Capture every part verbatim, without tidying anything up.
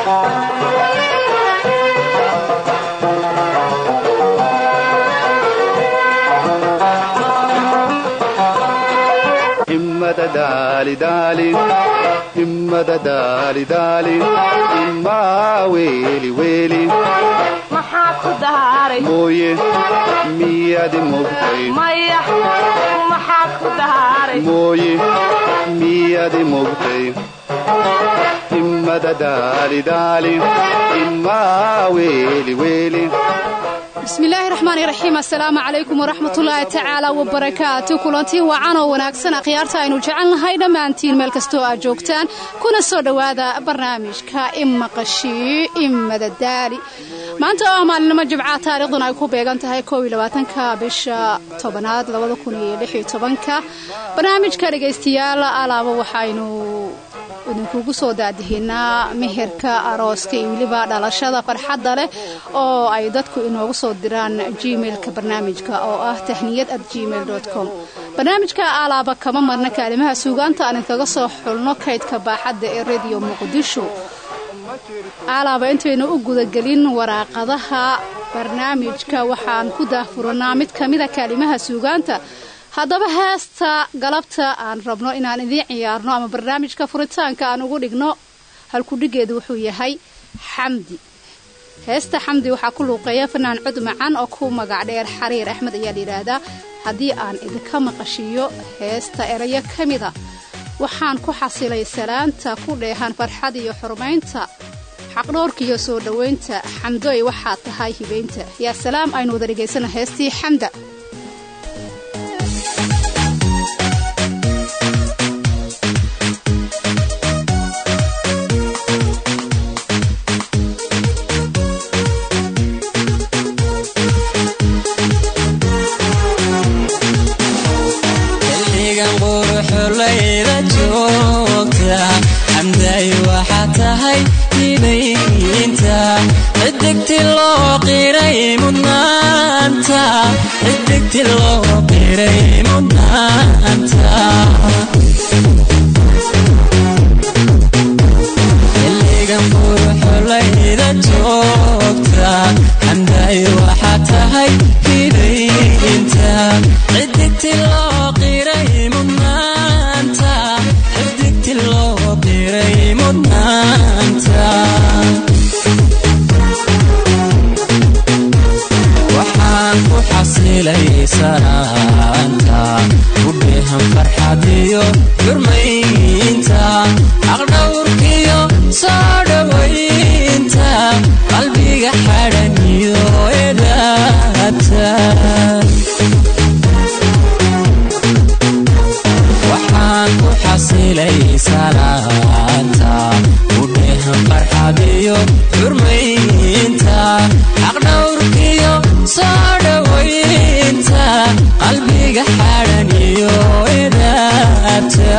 himmada daali daali himmada daali daali imma weeli weeli maxaa ku daaray mooye miyadi mogtay maya maxaa ku daaray mooye miyadi mogtay himmada daali daali imma weeli weeli بسم الله الرحمن الرحيم السلام عليكم ورحمة الله تعالى وبركاته كلنتي وعنا وناكسنا قيارتا إنو جعلنا هيدا مانتين ملكستو أجوكتان كنا صدوا هذا برنامج كإما قشي إما داداري ما أنتو أعمال لما جبعات تاريخنا يكون بيغانتا هاي كوي لواتن كابش طبنات لوضو كوني لحي طبنكا برنامج كاريجيستيال على وحاينو idinkugu soo daadihinaa meherka arooska iyo waliba dhalashada farxadda leh oo ay dadku inoogu soo diraan gmailka barnaamijka oo ah tahniyad at gmail dot com barnaamijka alaaba kama marna kaalimaha suugaanta aan kaga soo xulno kaydka baaxadda ee radio muqdisho alaaba intaynu u gudagelin waraaqadaha barnaamijka waxaan ku daahfuranaa mid kamida kaalimaha suugaanta haddaba heesta galabta aan rabno inaan idiin ciyaarno ama barnaamijka furitaanka aan ugu dhigno halku dhigeedu wuxuu yahay xamdi heesta xamdi waxaa ku luuqeeya fanaan cod macaan oo ku magac dheer xariir axmed ayaa la yidhaahdaa haddii aan idinka maqashiyo heesta erayo ka mida waxaan ku xasilay salaanta ku dheehan farxad iyo xurmaynta xaqdhoorka iyo soo dhoweynta xamdoy waxaa tahay hibaynta yaa salaam aynu wada dhegaysana heestii xamda tahay hibaynta ciddigti loo qiray mudnaanta ciddigti loo qiray mudnaanta xilligan quruxulayda joogta xamday waxaa tahay hibaynta ciddigti loo qiray mudnaanta ciddigti loo qiray mudnaanta waxaan ku xasilay salaanta ku dheehan farxad iyo xurmaynta aqdhowrkiyo soo dhowaynta qalbiga xadhan iyo edaata waxaan ku xasilay salaanta ku dheehan farxad iyo xurmaynta aqdhowrkiyo soo dhowaynta qalbiga xadhan iyo edaata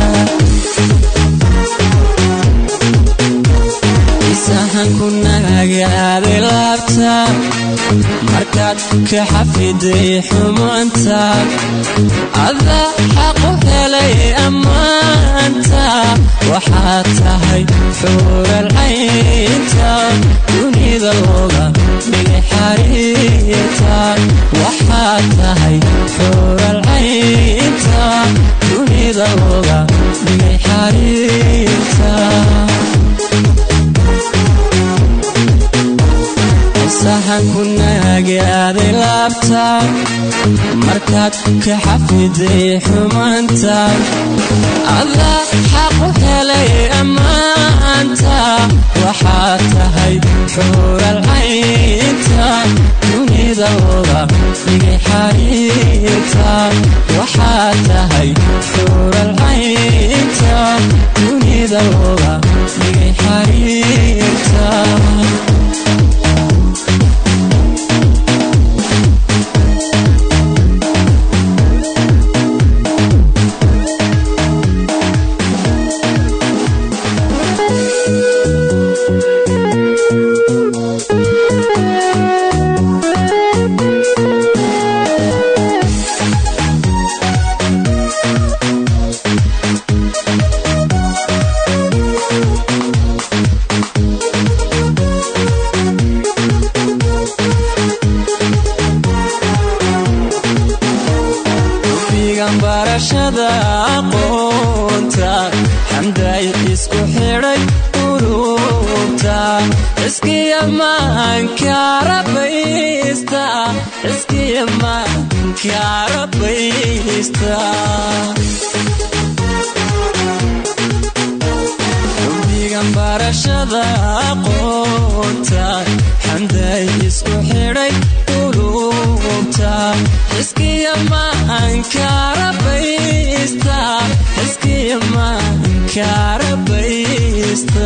isahan ku nagaagaaday laabta markaad ka xafiday xumaanta adaa xaqu helay ammaanta waxaad tahay xuural caynta dunida looga dhigay xariirta waxaad tahay xuural caynta dunida looga dhigay xariirta sahan ku nagaagaaday laabta markaad ka xafiday xumaanta adaa xaqu helay ammaanta waxaad tahay xuural caynta dunida looga dhigay xariirta waxaad tahay xuural caynta dunida looga dhigay xariirta man karabaysta iskiya man karabaysta rubigan barashada aqoonta xanday isku xidhay qulubta iskiya man karabaysta iskiya man karabaysta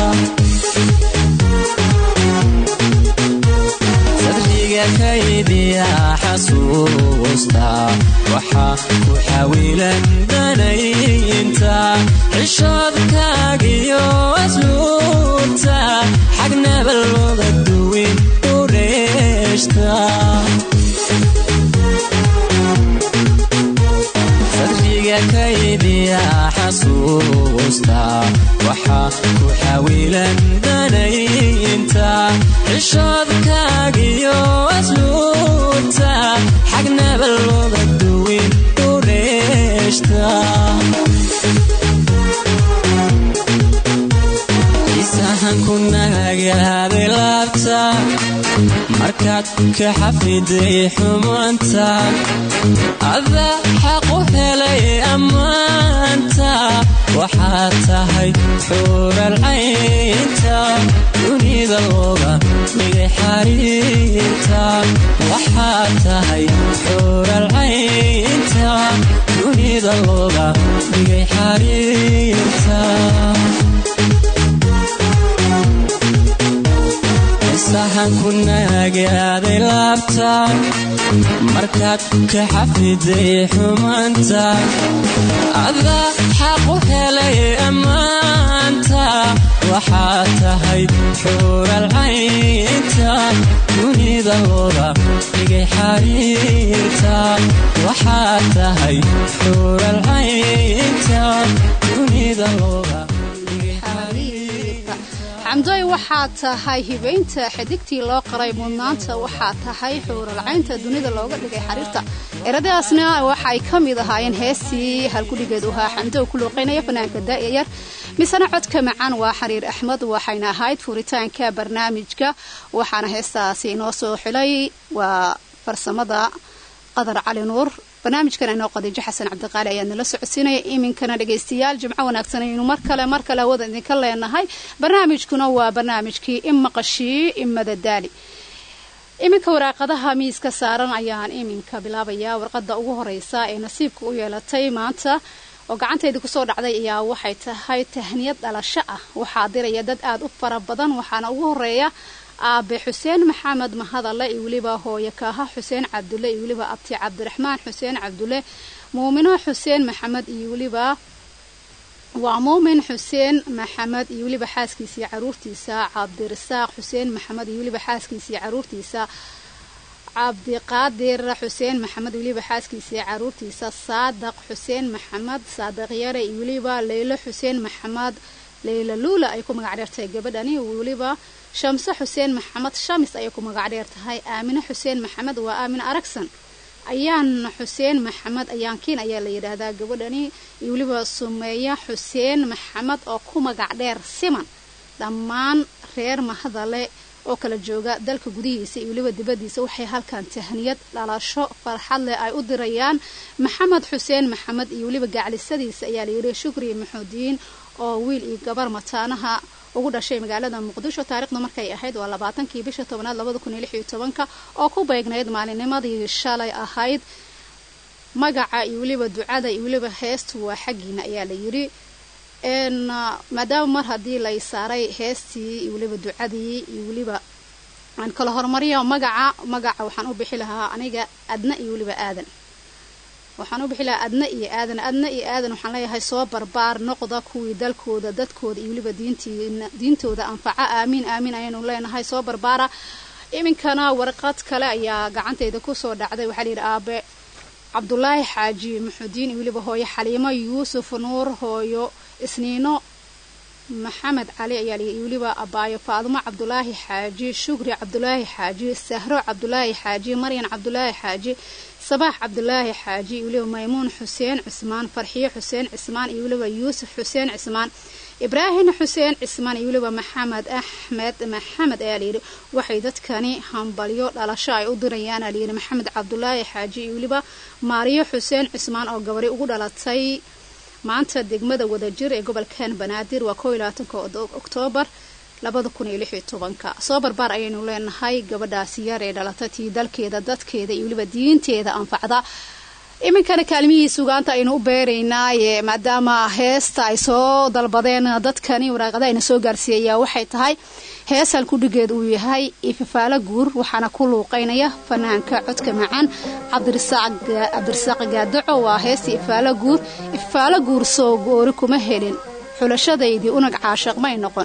kaydiya xasuusta waxa ku xawilan danaynta xishoodkaagiyo asluubta xagnaba looga duwin u reeshta sadriga kaydiya xasuusta waxa ku xawilan danaynta xishoodkaagiyo asluubta xagnaba looga duwin u reeshta isahan ku nagaaday laabta markaad ka xafiday xumaanta adaa xaq u helay ammaanta waxaad tahay xuural caynta dunida looga dhigay xariirta waxaad tahay xuural caynta dunida looga dhigay xariirta sahan ku nagaaday laabta markaad ka xafiday xumaanta adaa xaq u helay ammaanta waxaad tahay xuural caynta dunida looga dhigay xariirta waxaad tahay xuural caynta dunida looga xamdoy waxaad tahay hibaynta xidigtii loo qaray mudnaanta waxaad tahay xuuralcaynta dunida looga dhigay xariirta eradaasna waxay ka mid ahaayeen heestii halkudhigeed u ahaa xamdo ku luuqaynaya fanaanka daa'iyar misana codka macaan waa xariir axmed waxayna ahayd furitaanka barnaamijka waxaana heestaasi inoo soo xilay waa farsamada qadar cali nuur barnaamijkan inoo qadiijo xasan cabdiqaali ayaa nala socodsiinaya iminkana dhagaystayaal jimco wanaagsan aynu mar kale mar kale wada idinka leenahay barnaamijkuna waa barnaamijkii imaqashii imadadaali iminka waraaqadaha miiska saaran ayaan iminka bilaabayaa warqada ugu horeysa ee nasiibka u yeelatay maanta oo gacanteedii kusoo dhacday ayaa waxay tahay tahniyad dhalasho ah waxaa diraya dad aad u fara badan waxaana ugu horeeya aabe xuseen maxamed mahadalle iyo weliba hooyo kaaha xuseen cabdulle iyo weliba abti cabdiraxmaan xuseen cabdulle muumino xuseen maxamed iyo weliba waa muumin xuseen maxamed iyo weliba xaaskiisii caruurtiisa cabdirasaaq xuseen maxamed iyo weliba xaaskiisii caruurtiisa cabdiqaadir xuseen maxamed iyo weliba xaaskiisii caruurtiisa saadaq xuseen maxamed saadaq yare iyo weliba leylo xuseen maxamed leyla luula ay ku magac dheertahay gabadhani weliba shamse xuseen maxamed shamis ayay ku magac dheer tahay aamine xuseen maxamed waa aamine aragsan ayaan xuseen maxamed ayaankiin ayaa la yidhaahdaa gabadhani iyo weliba sumeeya xuseen maxamed oo ku magac dheer siman dhammaan reer mahadale oo kala jooga dalka gudihiisa iyo weliba dibadiisa waxay halkan tahniyad dhalasho farxad leh ay u dirayaan maxamed xuseen maxamed iyo weliba gaclisadiisa ayaa la yidhi shukri maxuudiin oo wiil iyo gabar mataanaha ugu dhashay magaalada muqdisho taariikhdu markay ahayd waa labaatankii bisha tobnaad labada kun iyo lix iyo tobanka oo ku beegnayd maalinimadii shalay ahayd magaca iyo weliba ducada iyo weliba heestu waa xaggiina ayaa la yidhi maadaama mar haddii lay saaray heestii iyo weliba ducadii iyo weliba aan kala hormariyo magaca magaca waxaan u bixi lahaa aniga adna iyo weliba aadan waxaan u bixi lahaa adna iyo aadan adna iyo aadan waxaan leeyahay soo barbaar noqda kuwii dalkooda dadkooda iyo weliba diintiina diintooda anfaca aamiin aamiin ayaynu leenahay soo barbaara iminkana warqad kale ayaa gacanteeda kusoo dhacday waxaa layidhi aabe cabdulaahi xaaji maxuudiin iyo weliba hooyo xaliimo yuusuf nuur hooyo isniino maxamed cali ayaa layidhi iyo weliba abaayo faadumo cabdulaahi xaaji shukri cabdulaahi xaaji sahro cabdulaahi xaaji maryan cabdulaahi xaaji صباح عبد الله حاجي ولو ميمون حسين عثمان فرحية حسين عثمان ولو يوسف حسين عثمان ibraahim xuseen cismaan iyo waliba maxamed axmed maxamed ayaa layidhi waxay dadkani hambalyo dhalasho ay u dirayaan ayaa layidhi maxamed cabdulaahi xaaji iyo waliba maariyo xuseen cismaan oo gabari ugu dhalatay maanta degmada wadajir ee gobolkan banaadir waa koob iyo labaatanka oktoobar labada kun iyo lix iyo tobanka soo barbaar ayaynu leenahay gabadhaasi yar ee dhalatay tii dalkeeda dadkeeda iyo waliba diinteeda anfacda iminkana kaalmihii sugaanta aynu u beeraynaaye maadaama heesta ay soo dalbadeen dadkani waraaqada ayna soo gaarsiiyayaa waxay tahay hees halkudhigeed uu yahay ifafaalo guur waxaana ku luuqeynaya fanaanka codka macaan cabdirasaaq gaadaco waa heesta ifafaalo guur ifafaalo guur soo goori kuma helin xulashadaydii unag caashaq may noqon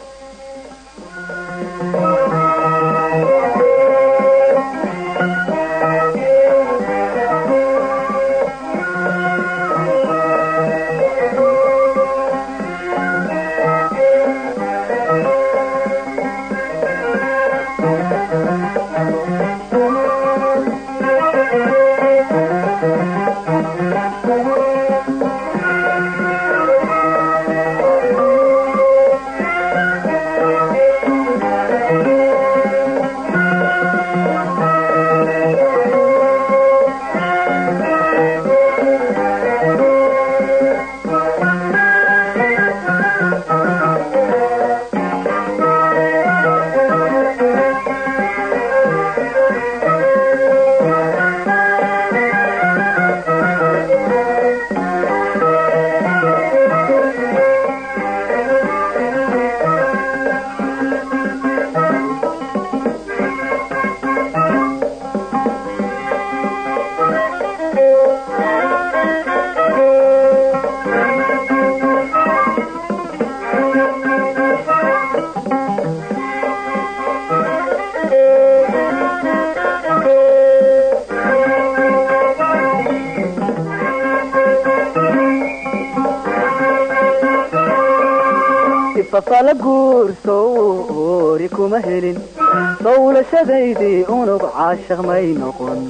fala guursoori kuma helin dawlashadaydii unug caashaq may noqon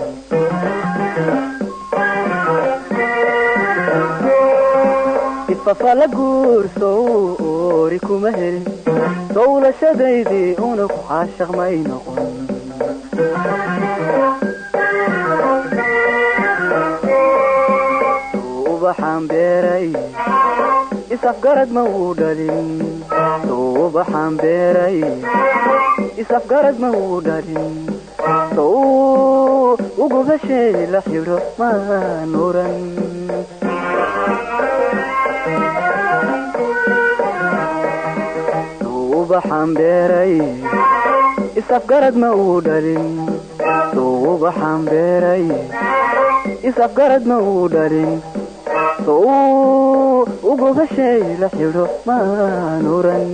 fala guursoori kuma helin dawlashadaydii unug caashaq may noqon ubaxaan beeray isafgarad ma uu dhalin suubaxaan beeray isafgarad ma uu dhalin suu ugu heshay la xidho maan oran suubaxaan beeray isafgarad ma uu dhalin suubaxaan beeray isafgarad ma uu dhalin ugu heshay la xidho maan oran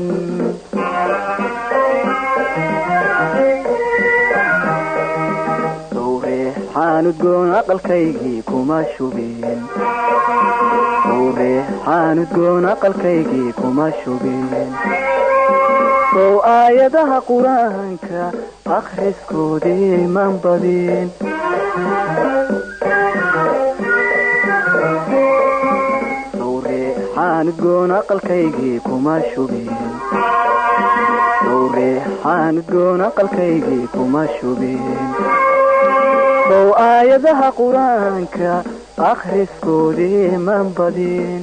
sowreexaanudgoon aqalkaygii kuma shubeen sowreexaanudgoon aqalkaygii kuma shubeen sow aayadaha qur-aanka akhriskoodii man badin xaanudgoon aqalkaygii kuma shubeen sowreexaanudgoon aqalkaygii kuma shubeen sow aayadaha qur-aanka akhriskoodii man badin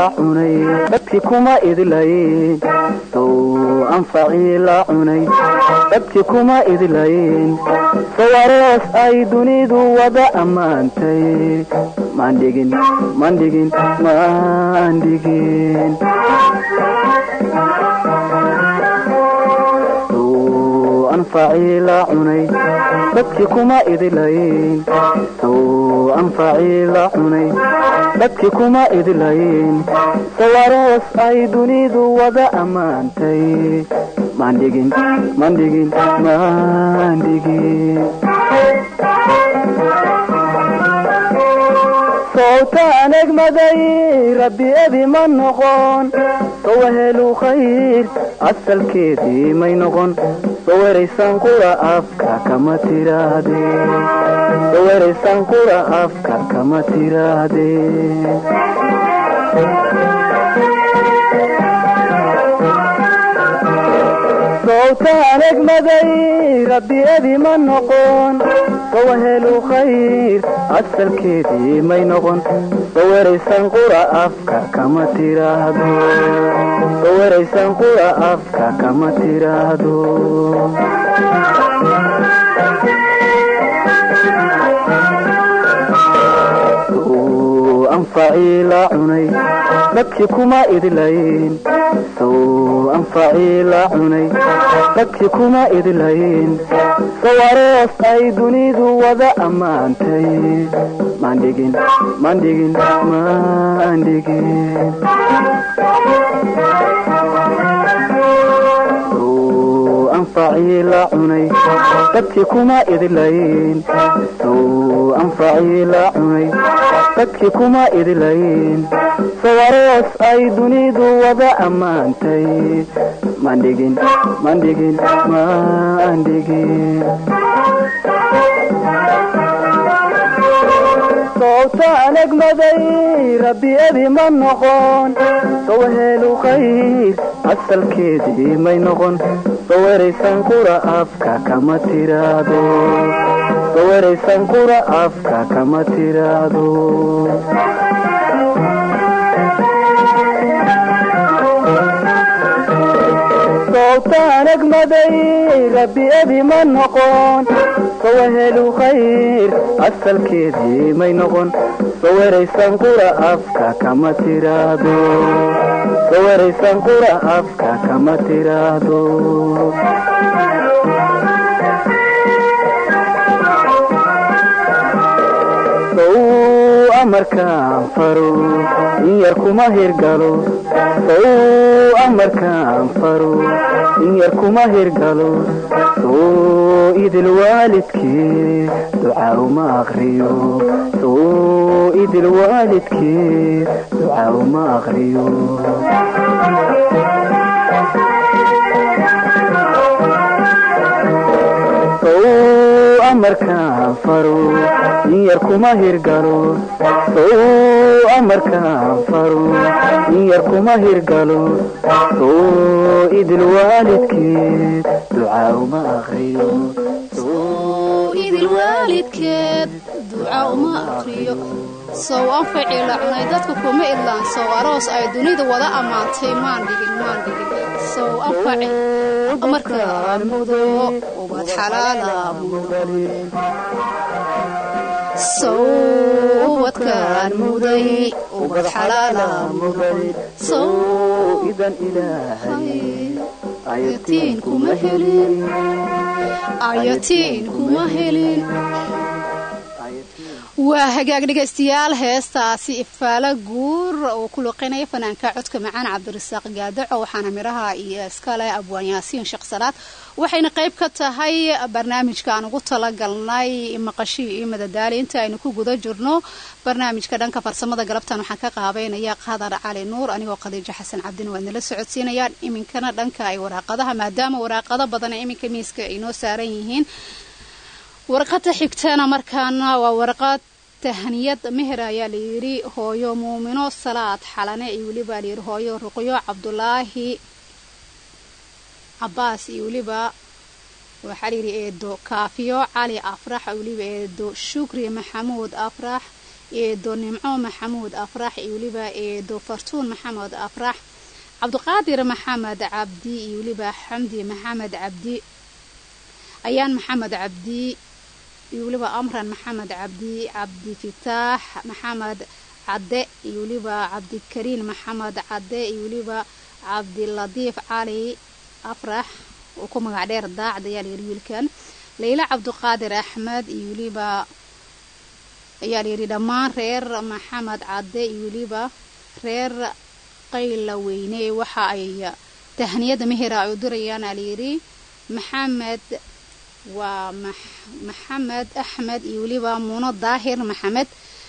la cunay dadkii kuma idlayn soo anfaci la cunay dadkii kuma idlayn sawarees ay dunidu wada ammaantay mandhigin mandhigin mandhigin soo anfaci la cunay dadkii kuma idlayn soo anfaci la cunay dadkii kuma idlayn sawarees ay dunidu wada ammaantay mandhigin mandhigin mandhigin صوتان اجمدي ربي ابي من نقون سوهلو خير عسل كيدي ما ينقون سويريسان قرى افكا كما ترادي سويريسان قرى افكا كما ترادي صوتان اجمدي ربي ابي من نقون سوهلو خير عسل كيدي ما ينقون سويريسان قرى افكا كما ترادو سويريسان قرى افكا كما ترادو أنفعي لا عني لكي كما إذلين سو أنفعي لا عني لكي كما إذلين سواريس أي دنيدو وذا أمانتي ماندقين ماندقين ماندقين سو أنفعي لا عني لكي كما إذلين سو أنفعي لا عني dadkii kuma idlayn sawarees ay dunidu wada ammaantay mandhigin mandhigin mandhigin صوتان اجمدي ربي ابي من نقون سوهلو خير عسل كيدي ما ينقون سويريسان قرى افكا كما ترادو سويريسان قرى افكا كما ترادو صوتان اجمدي ربي ابي من نقون سوهلو خير عسل كيدي ما ينقون سويريسان قرى افكا كما ترادو سويريسان قرى افكا كما ترادو سو أمركان فرو إيركما هيرغالو سو أمركان فرو إيركما هيرغالو سو إيد الوالدكي دعاء ما أغريو سو إيد الوالدكي دعاء ما أغريو أمركان فرو إيركما هيرغالو سو أمركان فرو إيركما هيرغالو سو إيد الوالدكي دعاء ما أغريو سو إيد الوالدكي دعاء ما أغريو سو أنفعي لعناي dadka kuma idlaan soo aroos ay dunida wada amaantay maan dhigin maan dhigin soo anfacay amarka mudo wad xalaala mudan soo wadkan muday wad xalaala mudan soo idan ilaahay ayatiin kuma helin ayatiin kuma helin waa hagaag dhageystayaal heestaasi ifaala guur oo ku luqeynaya fanaanka codka macaan Cabdirasaaq Gaadaco waxaana miraha iyo iskale abwaan Yaasiin Sheekh Salaad waxayna qayb ka tahay barnaamijka aan ugu talagalnay maqashii iyo madadaalo inta aynu ku guda jirno barnaamijka dhanka farsamada galabtan waxaan ka qaabeynaya Qadar Cali Nuur anigoo Khadiija Xasan Cabdin waa nala socodsiinayaan iminkana dhanka ay waraaqadaha maadaama waraaqada badan ee iminka miiska inoo saaran yihiin warqada xigtana markaana waa warqad tahniyad meher ayaa la yiri hooyo muumino salaad xalane iyo waliba la yiri hooyo ruqyo Cabdulaahi Abbas iyo waliba waxa la yiri eedo Kaafiyo Cali Afrax iyo waliba eedo Shukri Maxamuud Afrax eedo nimco maxamuud afrax iyo waliba eedo fartuun maxamed afrax cabdiqaadir maxamed cabdi iyo waliba xamdi maxamed cabdi ayaan maxamed cabdi iyo waliba amran maxamed cabdi cabdi fitaax maxamed cadde iyo waliba cabdikariin maxamed cadde iyo waliba cabdiladiif cali afrax oo ku magac dheer daacad ayaa layiri wiilkan Leila Cabdiqaadir Axmed iyo waliba ayaa layiri dhammaan reer maxamed cadde iyo waliba reer qayla weyne waxa ay tahniyada mehera ay u dirayaan layiri maxamed waa maxamed axmed iyo waliba muuno daahir maxamed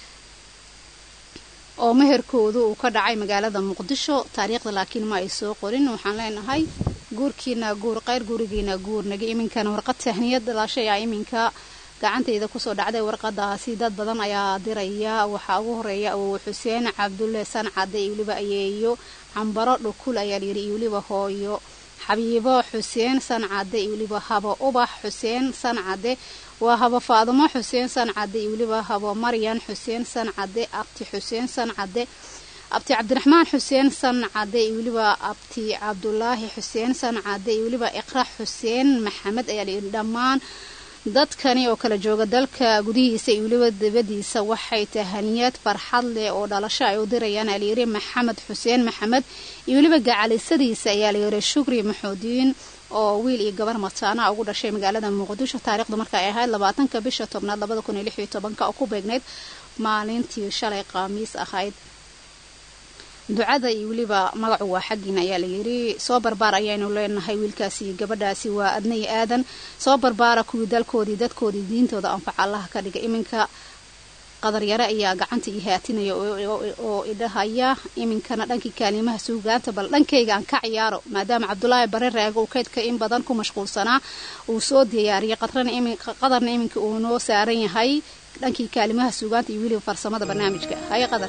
oo meherkoodu uu ka dhacay magaalada Muqdisho taariikhda laakiin ma ay soo qorin waxaan leenahay guurkiina guur qayr gurigiina guur naga iminkan warqad tahniyad dhalashay ay iminka gacantayda ku soo dhacday warqadaasi dad badan ayaa diraya waxa ugu horeeya oo Xuseen Cabdulle Sancade iyo waliba ayeeyo Cambaro Dhukul ayaa yiri iyo waliba hooyo Xabiibo Xuseen Sancade iyo waliba Habo Ubax Xuseen Sancade waa Habo Faadimo Xuseen Sancade iyo waliba Habo Maryan Xuseen Sancade Abti Xuseen Sancade Abti Cabdiraxmaan Xuseen Sancade iyo waliba Abti Cabdullaahi Xuseen Sancade iyo waliba Iqraax Xuseen Maxamed ayaa yiri dhammaan dadkani oo kala jooga dalka gudihiisa iyo waliba dibadiisa waxay tahaniyad farxad leh oo dhalasho ay u dirayaan Aliiri Maxamed Xuseen Maxamed iyo waliba gacalisadiisa ayaa la yiri Shukri Maxuudiin oo wiil iyo gabar mataana ugu dhashay magaalada Muqdisho taariikhdu markay ay ahayd labaatanka bisha tobnaad labada kun iyo lix iyo toban oo ku beegneyd maalintii shalay Khamiis ahayd ducada iyo waliba magacu waa xaqiina ayaa la yiri soo barbaar ayaynu leenahay wiilkaasi gabadhaasi waa adnay aadan soo barbaara kuwii dalkoodii dadkoodii diintooda anfac Allah ka dhiga iminka qadar yara ayaa gacanta ii haatinaya oo idahaya iminkana dhankii kaalimaha suugaanta bal dhankayga aan ka ciyaaro maadaama Cabdullaahi Bare Raago uu kaydka in badan ku mashquulsanaa uu soo diyaariyay qadarna iminka qadarna iminka uu noo saaran yahay dhankii kaalimaha suugaanta iyo waliba farsamada barnaamijka hay qadar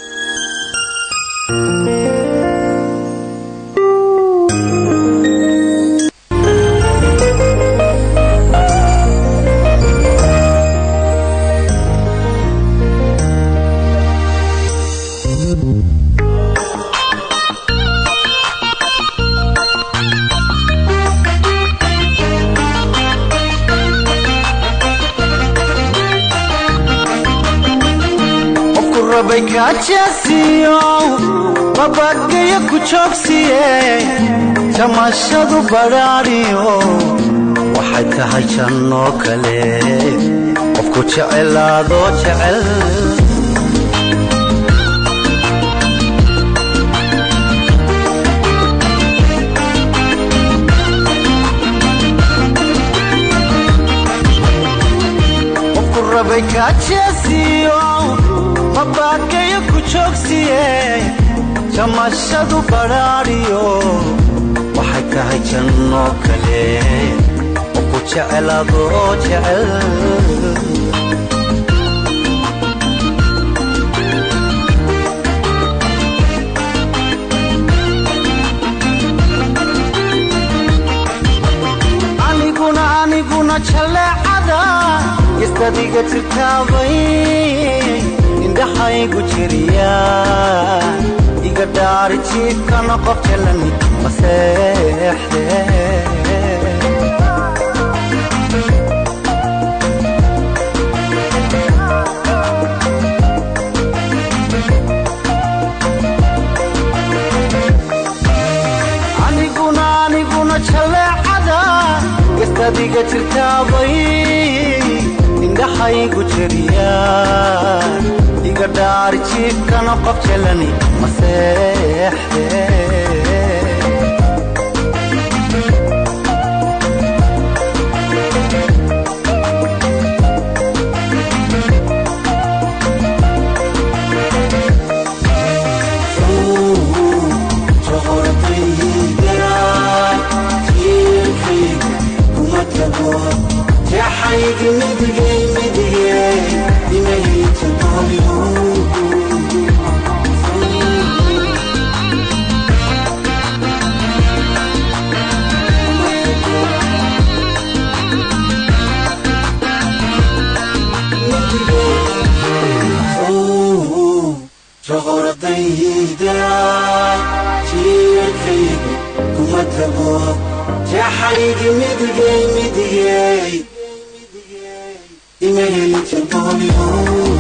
Bajasiyo babagaya ku joogsiye jamashadu baraariyo waxay tahay janno kale qofku jecelaado jecel qofku rabay kajasiyo babagaya ku joogsiye jamashadu baraariyo waxay tahay janno kale oo ku jecelaado jecel aniguna aniguna jaleecada istadiga tirtaabay indhahaygu jiriya iga dhaari jiifkana qof jelani maseexde aniguna aniguna jaleecada istadiga jirtaabay indhahaygu jiriya iga dhaari jiifkana qof jelani maseexde جحيق مدقي مدقي إمهل تبوليو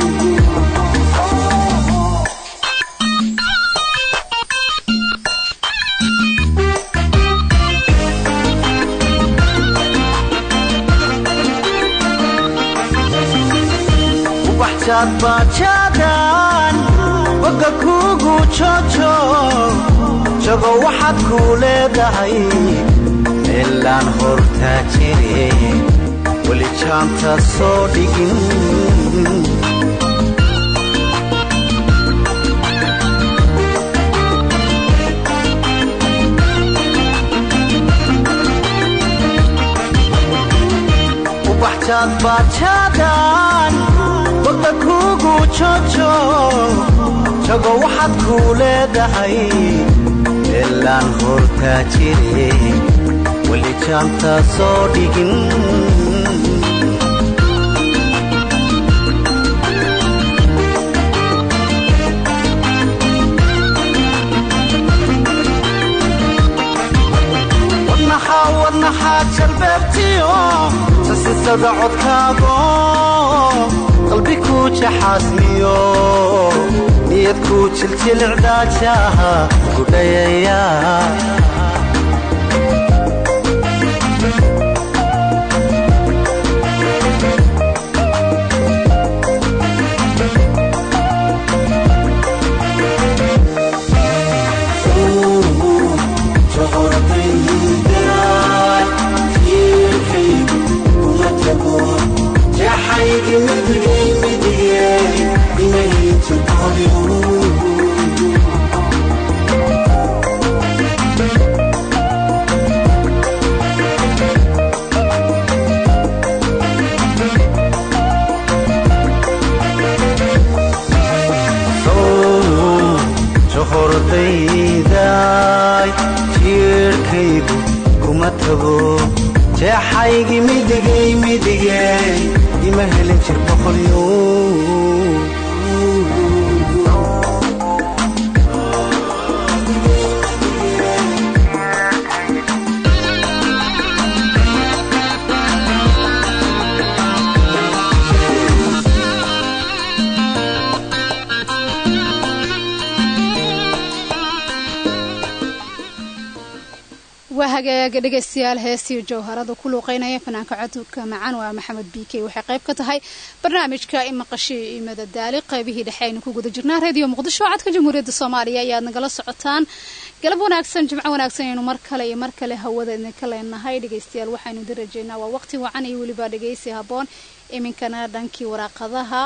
وبحشاد باشادان بقى كوغو تشوتشو شغو واحد كولي دهي ميلان هورتا جيري ولي جانتا صوديقين وبحشاد باشادان بقى كوغو تشوتشو شغو واحد كولي دهي ميلان هورتا جيري ولي جانتا صوديقين ورنحا حاجر بابتيو سسيسا دعوت كاغو قلبي كوش حاسميو نيت كوش التل عداجاها قدايا جحيق مدقي مدقي إمهل تبوليو شهر ديداي تيركيبو كمتبو جحيق مدقي مدقي إمهل تبوليو وهاجا dhageystayaal heestii jawharada ku luuqeynaya fanaanka codka macaan waa maxamed biike waxay qayb ka tahay barnaamijka imaqashii imada daali qaybihii dhaxayna ku guda jirnaa radio muqdisho codka jamhuuriyadda Soomaaliya ayaa nagala socotaan galab wanaagsan jimco wanaagsan inuu mar kale iyo mar kale hawada idinka leenahay dhageystayaal waxaanu darajeynaa waa waqti wacan iyo waliba dhageysi haboon iminkana dhankii waraaqadaha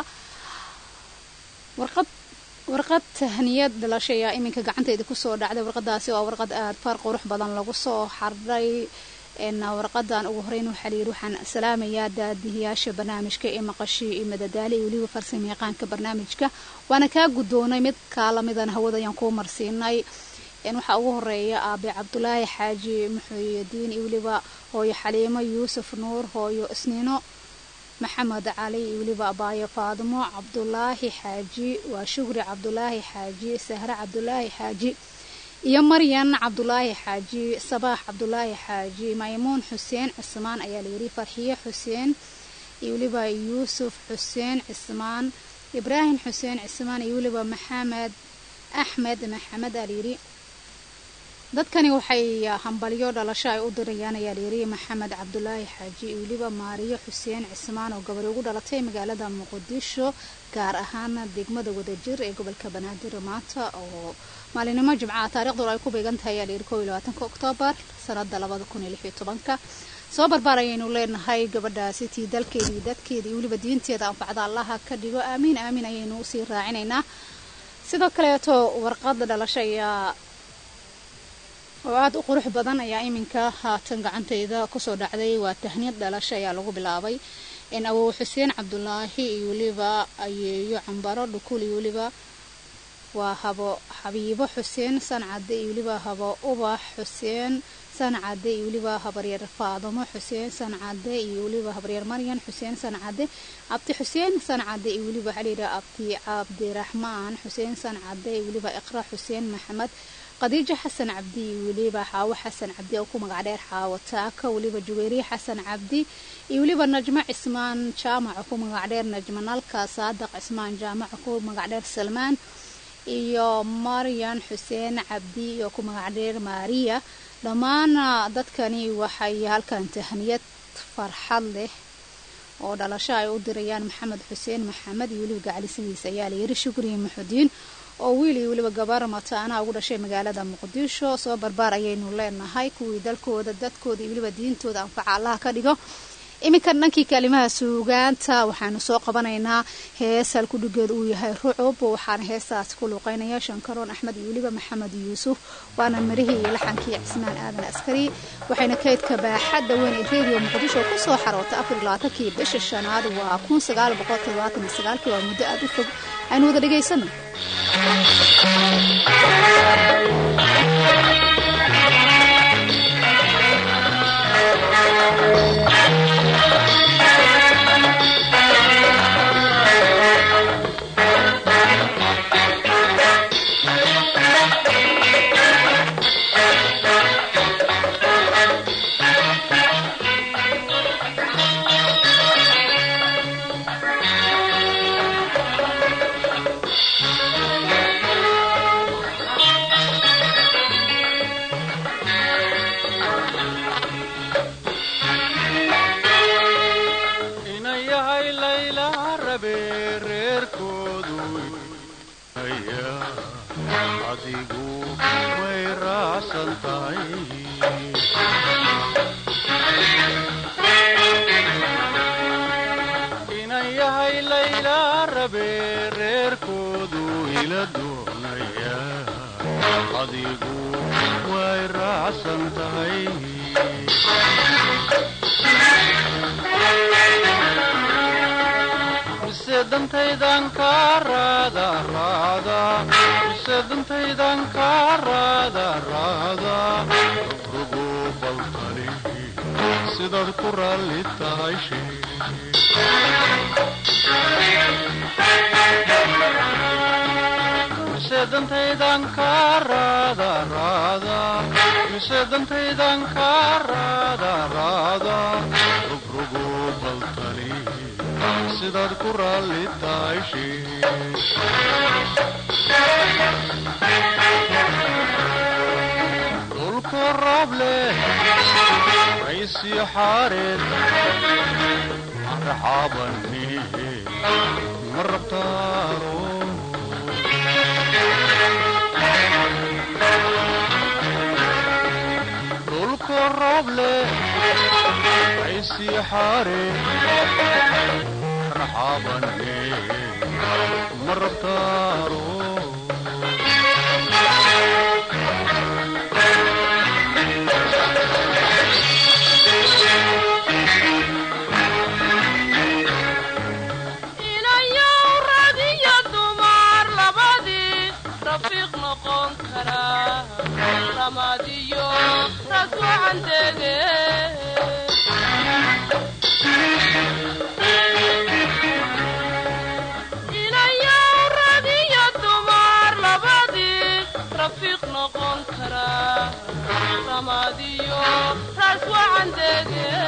warqad warqad tahniyad dhalashay iminka gacantayda ku soo dhacday warqadaasi waa warqad aad far qurux badan lagu soo xarray in warqadan ugu horeyn waxa la yiri waxaan salaamayaa daadiyaasha barnaamijka ee maqashii ee madadaali iyo waliba farsamayaqaanka barnaamijka waana ka gudoonay mid kala midan hawada ayaan ku marsiinay in waxa ugu horeeya aabe Cabdulaahi Xaaji Muxuudiin iyo waliba hooyo Xaliimo Yuusuf Nuur hooyo Isniino محمد علي وليبا أبايا فاطمة عبد الله حاجي وشكري عبد الله حاجي سهرة عبد الله حاجي يا مريم عبد الله حاجي صباح عبد الله حاجي ميمون حسين عثمان أياليري فرحية حسين يوليبا يوسف حسين عثمان إبراهيم حسين عثمان يوليبا محمد أحمد محمد أليري dadkani waxay hambalyo dhalashay u dirayaan Yaaliri Maxamed Cabdulaahi Xaaji waliba Maariyo Xuseen Cismaan oo gabar ugu dhalatay magaalada Muqdisho gaar ahaan degmada Wadajir ee gobolka Banaadir maanta oo maalinimo Jimcaha taariikhdu ay ku beegan tahay Yaaliri kow iyo labaatanka Oktoobar sanada laba kun iyo lix iyo toban soo barbaaraynu leenahay gabadhaasi tii dalkeedii dadkeedii waliba diinteeda anfacda Allah ka dhigo aamin aamin ayaynu u sii raacinaynaa sidoo kale to warqad dhalashay وعاد قروح بدن ayaa iminka haatan gacantayda ku soo dhacday waa tahniyad dhalashay ayaa lagu bilaabay in Abu Xuseen Cabdulaahi iyo waliba ayeeyo Cambaro dhukul iyo waliba waa habo Xabiibo Xuseen Sancade iyo waliba habo Ubax Xuseen Sancade iyo waliba habaryar Faadimo Xuseen Sancade iyo waliba habaryar Maryam Xuseen Sancade Abdi Xuseen Sancade iyo waliba Xaliira Abdi Abdi Raxmaan Xuseen Sancade iyo waliba Iqra Xuseen Maxamed qadiija xasan cabdi waliba xaawo xasan cabdi oo ku magac dheer xaawo taaka waliba juwayri xasan cabdi iyo waliba najma cismaan jaamac ku magac dheer najma nalka saadaq cismaan jaamac ku magac dheer salmaan iyo maryan xuseen cabdi oo ku magac dheer maariya dhammaan dadkani waxay halkan tahniyad farxad leh oo dhalasho ay u dirayaan maxamed xuseen maxamed iyo waliba gacalisidiisa ayaa la yiri shukriye maxudiin oo wiili waliba gabar mataana ugu dhashay magaalada muqdisho soo barbaar ayaynu leenahay kuwii dalkooda dadkooda iyo waliba diintooda anfaca Allah ka dhigo iminka dhankii kalimaha suugaanta waxaanu soo qabanaynaa hees hal ku dhigeed uu yahay rucub waxaana heesaas ku luqeynaya Shankaroon Axmed iyo waliba Maxamed Yuusuf waana marihii iyo laxankii Cismaan Aadan Askari waxayna kaydka baaxadda weyn ee radio Muqdisho ku soo xarootay afar iyo labaatan bisha shanaad waa kun sagaal boqol todobaatan iyo sagaal kii waa muddo aad u fog aynu wada dhageysano sedantaydan karada rada sedantaydan karada rada rugo baltani sidad ku raalli tahay sedantaydan karada rada sedantaydan karada rada rugo baltani sidad ku raalli tahay dhulka roob leh raysii xaareed arxaabani ma rabtaano dhulka roob leh raysii xaareed مرحبا مرتارو إلى يوم ردي الدمار لبدي رفيق نقون كرا رماديو رسو عندك رفيق نقون كرا رماديو رسوة عندك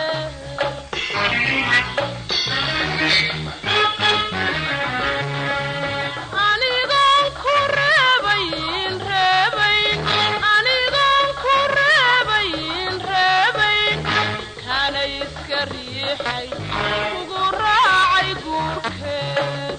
أنيقون كرابين رابين أنيقون كرابين رابين كان يسكريحي وقراعي قوركي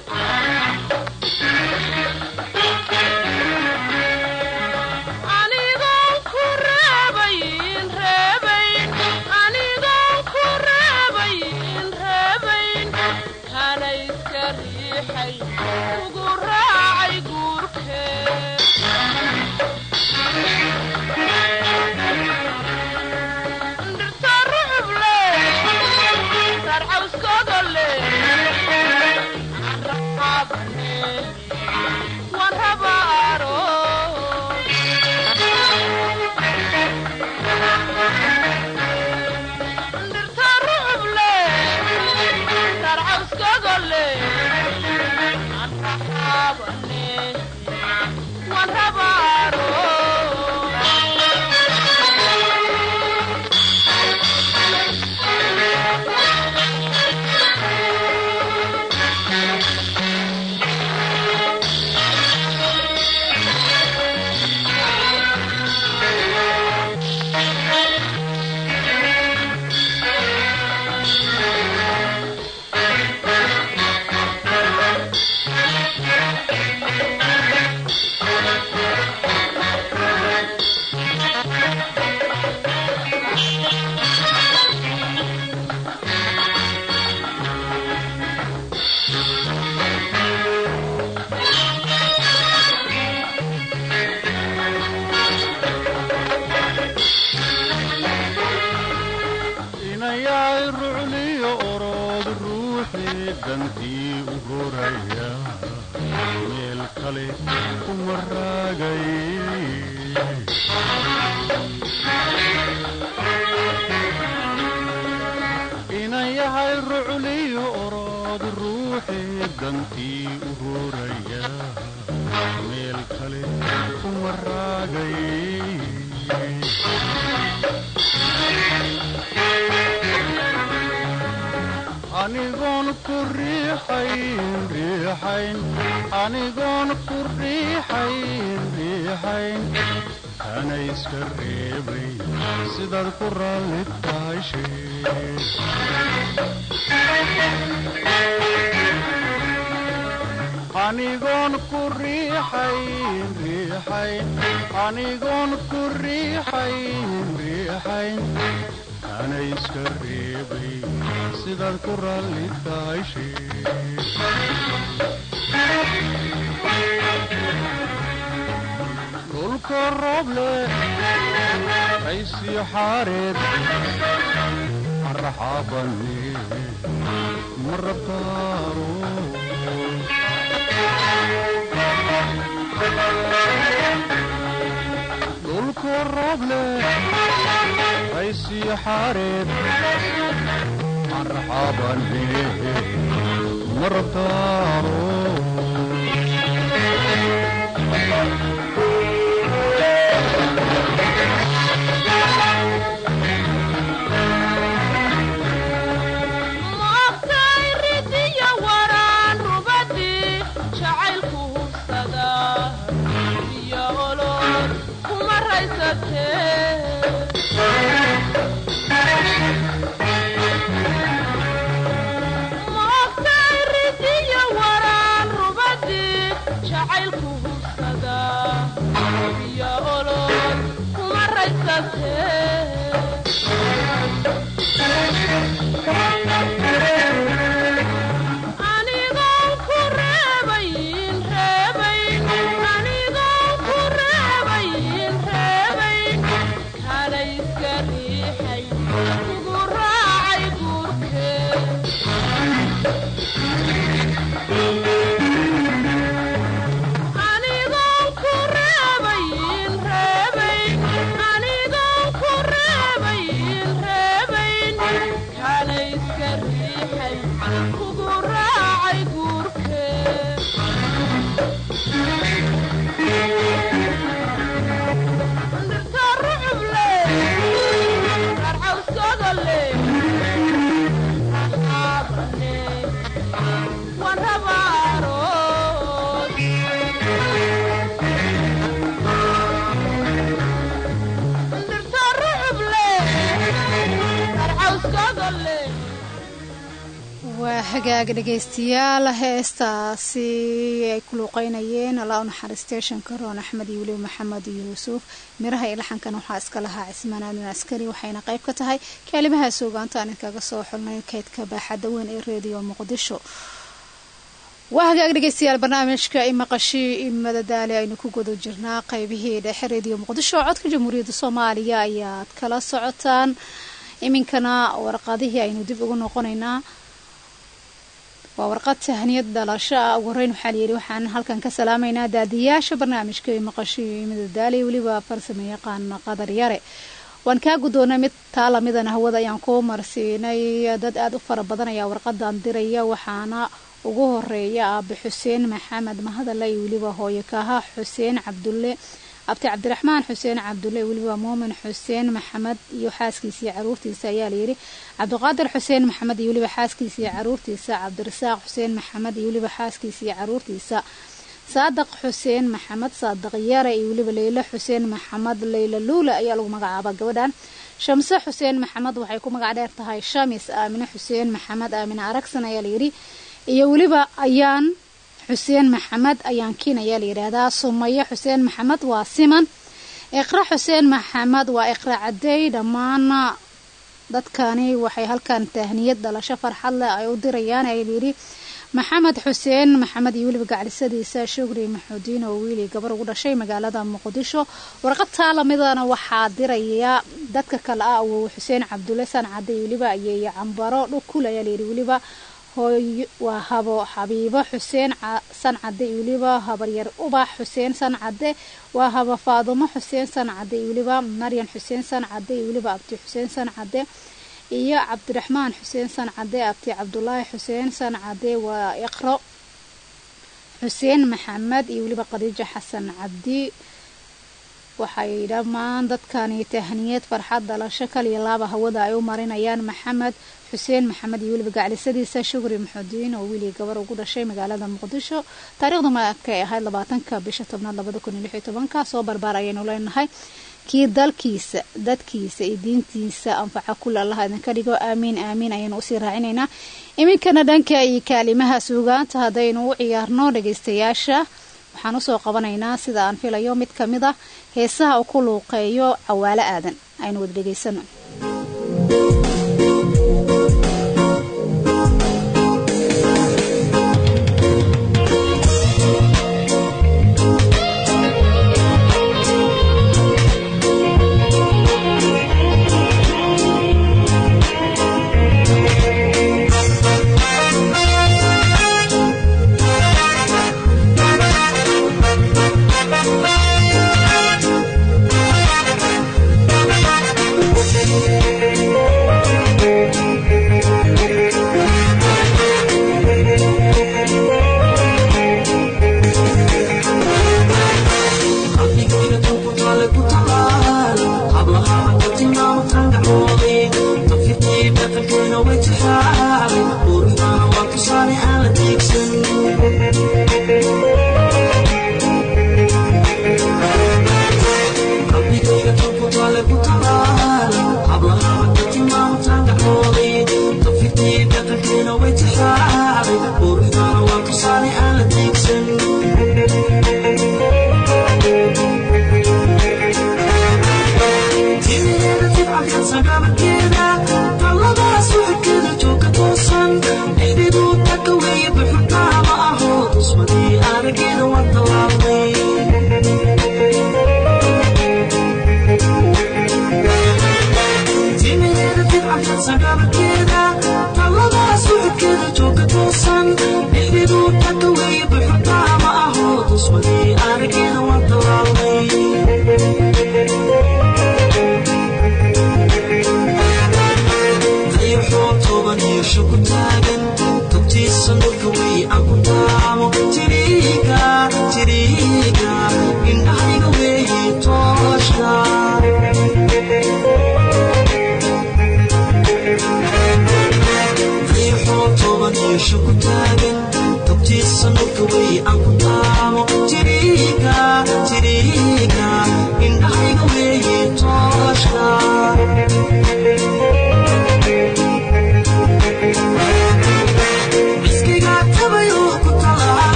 ruuxii dantii u horaya meel kale kuma raagay inan yahay rucliyo orod ruuxii dantii u horaya meel kale kuma raagay anigoon ku riixayn riixayn anigoon ku riixayn riixayn kana iska reebay sidaad ku raalli tahay sheeg anigoon ku riixayn riixayn anigoon ku riixayn riixayn kana iska reebay sidaad ku raalli tahay sheeg dhulka roob leh qaysii xaareed marxabane ma rabtaaro dhulka roob leh qaysii xaareed marxabane ma rabtaaro hagaaga dhageystayaal heestaasi ay ku luuqeynayeen allah u naxariistay shankaroon axmed iyo weliba maxamed yuusuf miraha iyo laxankan waxaa iska lahaa cismaan aadan askari waxayna qayb ka tahay kaalimaha suugaanta aan kaga soo xulnay kaydka baaxadda weyn ee reediyo muqdisho waa hagaag dhageystayaal barnaamijka imaqashii imadadaali aynu ku guda jirnaa qaybihii dhexe reediyo muqdisho codka jamhuuriyadda soomaaliya ayaad kala socotaan iminkana warqadihii aynu dib ugu noqonaynaa waa warqad tahniyad dhalasho ah ugu horeyn waxaa layidhi waxaan halkan ka salaamaynaa daadiyaasha barnaamijka imaqashii imadadaali weliba farsamo yaqaan qadar yare waan kaa guddoonay mid taa lamidana hawada ayaan ku marsiinay dad aada u fara badan ayaa warqadan diraya waxaana ugu horeeya aabe xuseen maxamed mahadale iyo weliba hooyo kaha xuseen cabdulle abti cabdiraxmaan xuseen cabdulle weliba muumin xuseen maxamed iyo xaaskiisii caruurtiisa ayaa layidhi cabdiqaadir xuseen maxamed iyo weliba xaaskiisii caruurtiisa cabdirasaaq xuseen maxamed iyo weliba xaaskiisii caruurtiisa saadaq xuseen maxamed saadaq yare iyo weliba leyla xuseen maxamed leyla luula ayaa lagu magacaabaa gabadhan shamse xuseen maxamed waxay ku magac dheer tahay shamis aamine xuseen maxamed aamine aragsan ayaa layidhi iyo weliba ayaan xuseen maxamed ayaan kiin ayaa la yidhaahdaa sumaye xuseen maxamed waa siman iqra xuseen maxamed waa iqra cadeey dhammaan dadkani waxay halkan tahniyad dhalasho farxad leh ay u dirayaan ay layidhi maxamed xuseen maxamed iyo weliba gaclisadiisa shugri maxuudiin oo wiili gabar ugu dhashay magaalada muqdisho warqad taa lamidana waxaa diraya dadka kale ah awow xuseen cabdulle sancade iyo weliba ayay cambaro dhukul ayaa layidhi weliba hooyo waa habo xabiibo xuseen sancade iyo weliba habaryar ubax xuseen sancade waa habo faadumo xuseen sancade iyo weliba maryan xuseen sancade iyo weliba abti xuseen sancade iyo cabdiraxmaan xuseen sancade abti cabdulaahi xuseen sancade waa iqro xuseen maxamed iyo weliba qadiijo xasan cabdi waxay dhammaan dadkani tahniyad farxad dhalasho kaliya laaba hawada ay u marinayaan maxamed xuseen maxamed iyo weliba gaclisadiisa shukri maxudiin oo wiilii gabar ugu dhashay magaalada muqdisho taariikhdu markay ahayd labaatanka bisha tobnaad labada kun iyo lix iyo tobanka soo barbaar ayaynu leenahay kii dalkiisa dadkiisa iyo diintiisa anfaca kul allah idinka dhigo aamiin aamiin ayaynu usii raacinaynaa iminkana dhanka iyo kaalimaha suugaanta haddaynu u ciyaarno dhagaystayaasha waxaan usoo qabanaynaa sida aan filayo mid ka mid ah heesaha uu ku luuqeeyo Cawaale Aadan aynu wada dhageysano.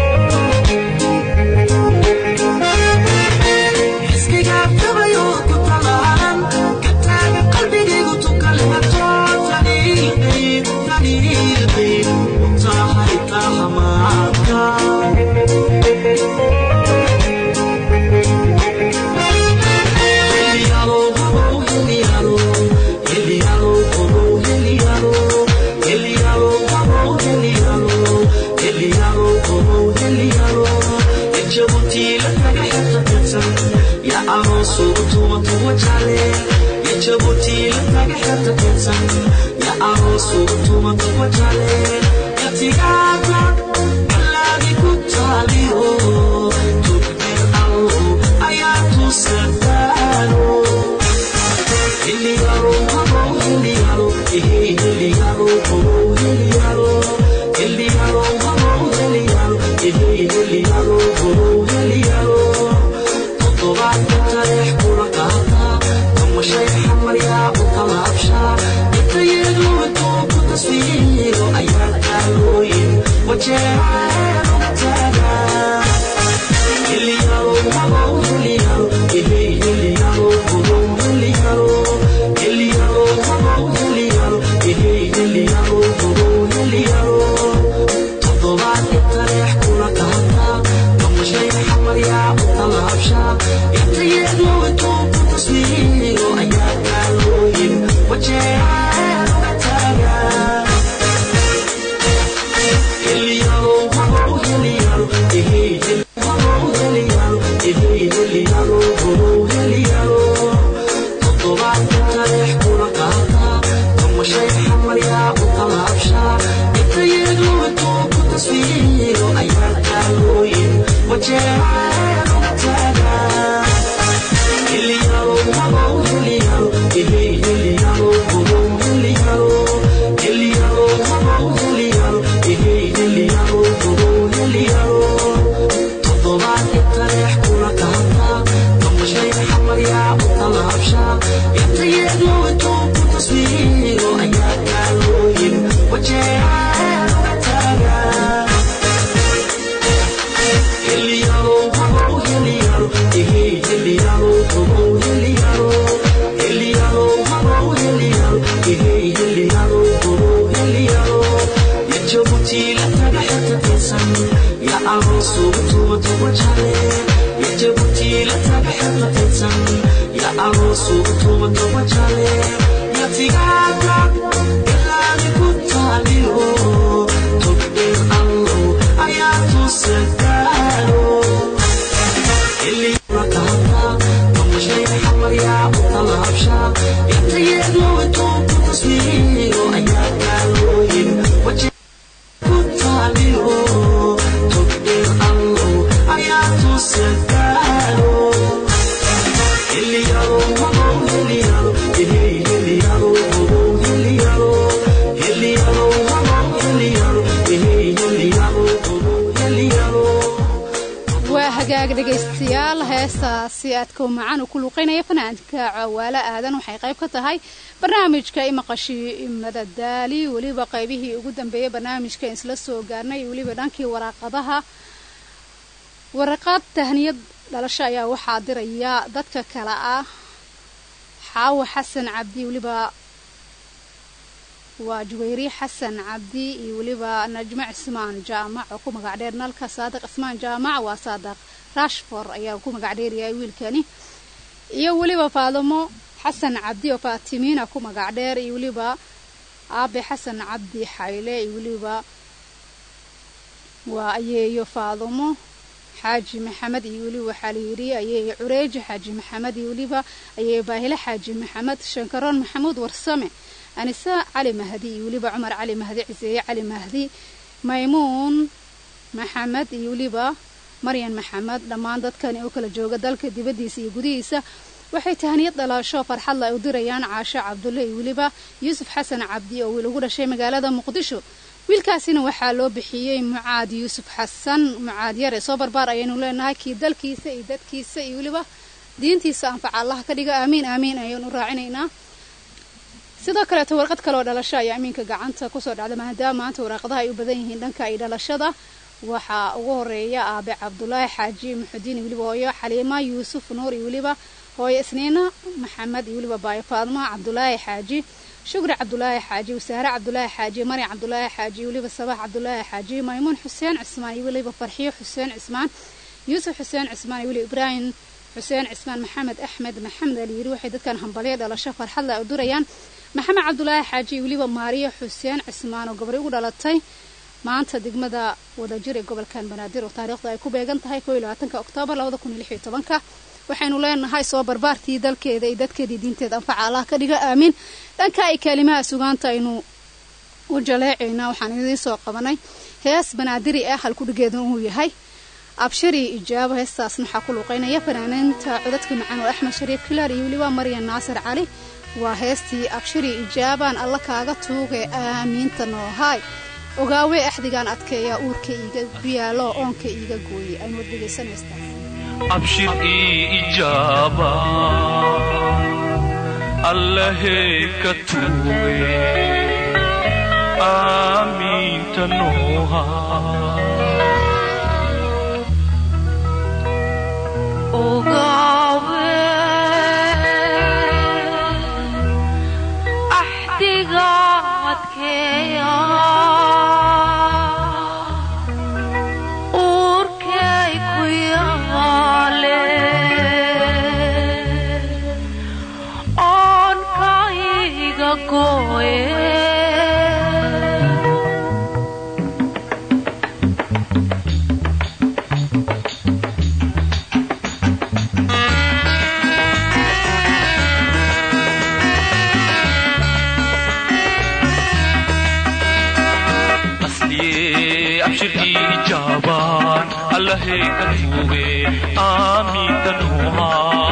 It's dhegeystayaal heestaasi aadka macaan u ku luqeynaya fanaanka Cawaale Aadan waxay qayb ka tahay barnaamijka imaqashii madadaali waliba qaybihii ugu dambeeyay barnaamijka isla soo gaarnay waliba dhankii waraaqadaha waraqad tahniyad dhalasho ayaa waxaa diraya dadka kala ah Xaawo Xasan Cabdi waliba وجويري حسن عبدي وليبا نجمع اسمان جامع وكما قاعدين نلقى صادق اسمان جامع وصادق راشفور ايا وكما قاعدين يا ويل كاني يا وليبا فاطمه حسن عبدي وفاطمين وكما قاعدين وليبا ابي حسن عبدي حيله وليبا وايي فاطمه حاجي محمد يولي وحليري ايي عريج حاجي محمد وليبا ايي باهله حاجي محمد شنكرون محمود ورسمه أنساء علي مهدي يوليبا عمر علي مهدي عزيزي علي مهدي ميمون محمد يوليبا مريم محمد لما عندت كان يوكل جوجا دالك دبديسي قديسة waxay tahaniyad dhalasho farxad la u dirayaan Caasha Cabdulle Wiliba Yusuf Xasan Cabdi oo lagu dhashay magaalada Muqdisho wiilkaasina waxa loo bixiyay Mucaad Yusuf Xasan Mucaad yar soo barbaar ayaynu leenahay kii dalkiisa iyo dadkiisa iyo waliba diintiisa anfac Allah ka dhiga aamin aamin ayaynu raacinaynaa sidoo kale warqad kale oo dhalasho ay aaminka gacanta ku soo dhacday maadaama maanta warqadaha ay u badan yihiin dhanka ay dhalashada waxa ugu horeeya Aabe Cabdullaahi Xaaji Muxudiin waliba hooyo Xaliima Yuusuf Nuur waliba هوي اسنينا محمد يولي باي فاطمه عبد الله حاجي شكري عبد الله حاجي وسهره عبد الله حاجي مريم عبد الله حاجي يولي صباح عبد الله حاجي ميمون حسين عثمان يولي بفرحيه حسين عثمان يوسف حسين عثمان يولي ابراهيم حسين عثمان محمد احمد محمد اللي يروح دكان همبليه دلشه فرحد لا ودريان محمد عبد الله حاجي يولي ماريا حسين عثمان وقبري ugu dhalatay maanta degmada wada jir ee gobolkan Banaadir oo taariikhda ay ku beegan tahay koob iyo labaatanka Oktoobar laba kun iyo lix iyo toban waxaynu leenahay soo barbaartii dalkeeda iyo dadkeedii diinteeda anfac Allah ka dhiga aamin dhanka ay kalimaha sugaanta aynu u jaleecayna waxaan idin soo qabanay hees Banaadiri ah hal ku dhigeedu uu yahay abshiri ijaaba heestaas waxa ku luqeynaya fanaananta codadka macaan oo Axmed Shariif Kilaar iyo waliba Maryan Naasir Cali waa heestii abshiri ijaabaan Allah kaaga tuugay aaminta noo hay ogaawe axdigan adkeeya uurkayga biyaalo oonka iiga gooyay aynu dhageysanaysta أبشر إجابة الله كتوبي آمين تنوها أغاوي أحتقاتك يا abshir ijaabaan allahey ka tuuge aamiintanuha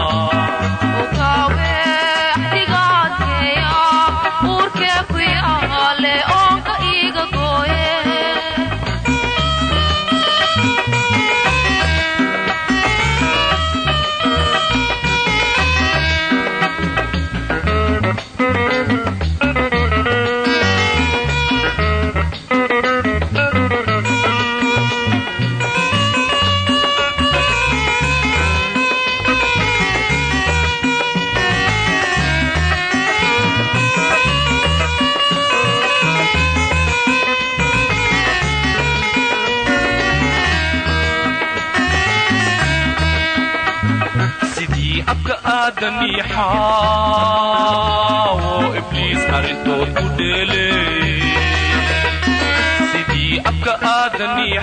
آدمي حاو إبليس أرنتو تدلي سيدي أبقى آدمي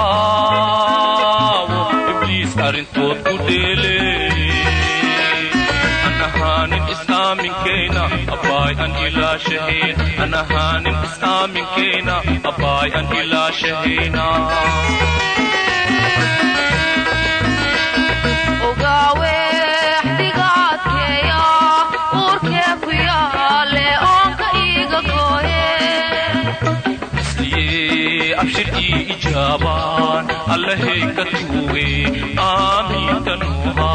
حاو إبليس أرنتو تدلي أنا هان الإسلام كينا أباي أن إلا شهين أنا هان الإسلام كينا أباي أن إلا شهينا أبشر إجابان الله كتوه آمين تنوها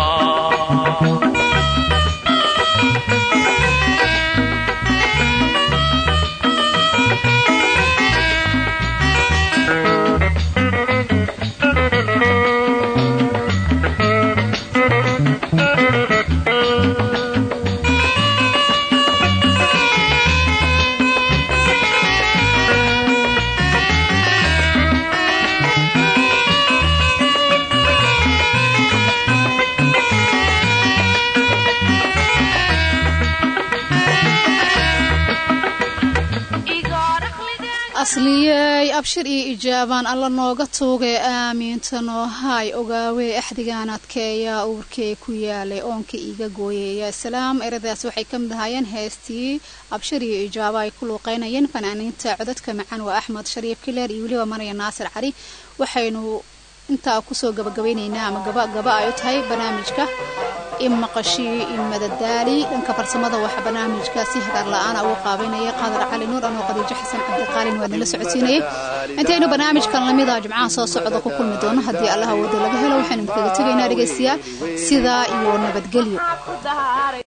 asliyay abshir iyo ijaabaan alla nooga tuugay aamiintanoo hay ogaawe axdigaanadkeeya uurkee ku yaalay oonka iiga gooyeeya salaam eradaas waxay ka mid ahaayeen heestii abshir iyo ijaaba ay ku luuqeynayeen fanaaniinta codadka macaan waa axmed shariif kileer iyo weliba marya naasir cali waxaynu intaa kusoo gabagabaynaynaa ama gabagaba ay u tahay barnaamijka imaqashii imadadaali dhanka farsamada waxa barnaamijkaasi hagaar la'aan ugu qaabeynaya qadar cali nuur anoo qadiijo xasan cabdiqaalin waa la socodsiinayay intaynu barnaamijkan lamida jimcaha soo socda ku kulmi doono haddii allaha wada laga helo waxaanu kaga tagaynaa dhageystayaal sida iyo nabadgelyo